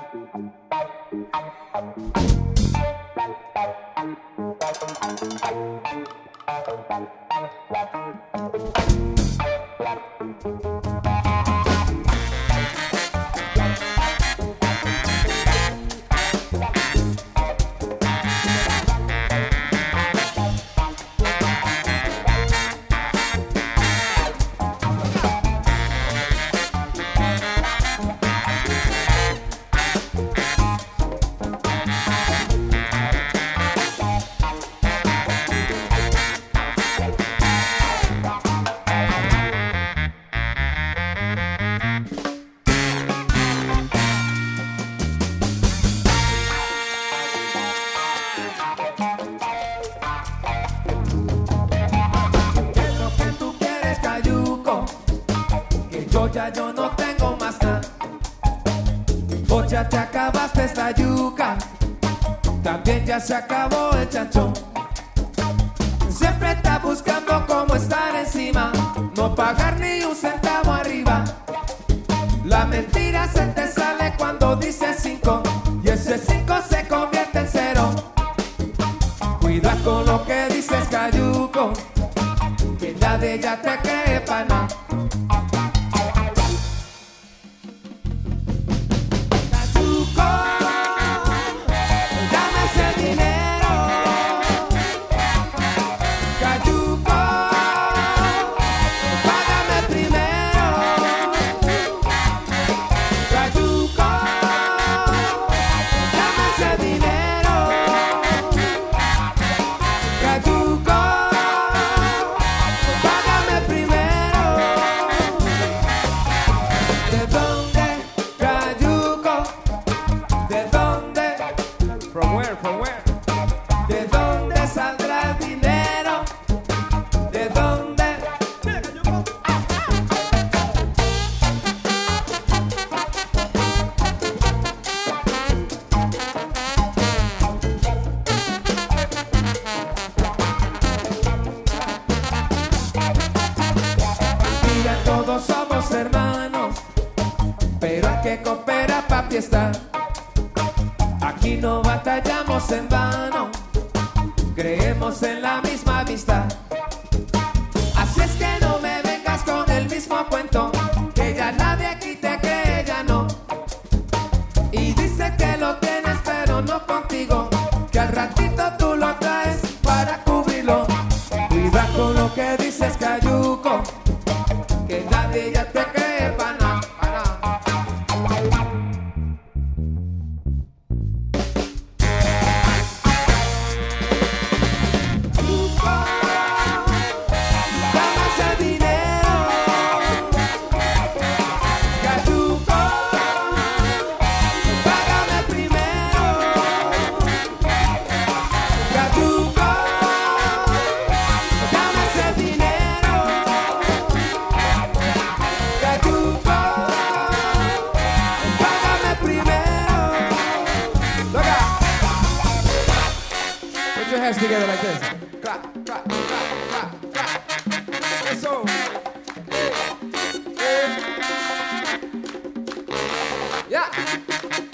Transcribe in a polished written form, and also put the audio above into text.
Yo no tengo más nada. Vos ya te acabaste esta yuca, también ya se acabó el chanchón. Siempre está buscando cómo estar encima, no pagar ni un centavo arriba. La mentira se te sale cuando dices 5 y ese 5 se convierte en 0. Cuida con lo que dices, cayuco, que nadie ya te cree pa' nada. Todos somos hermanos, pero hay que cooperar pa' fiestar. Aquí no batallamos en vano, creemos en la misma amistad. Así es que no me vengas con el mismo cuento, que ya nadie aquí te cree, ya no. Y dice que lo tienes pero no contigo, que al ratito tú lo traes para cubrirlo. Cuida con lo que dices, cayuco, que nadie ya te cree pa' nada, pa' nada. Dame ese dinero, cayuco, págame primero, cayuco, dame ese dinero. Págame primero. Look out. Put your hands together like this. Clap, clap, clap, clap, clap. Eso. Yeah.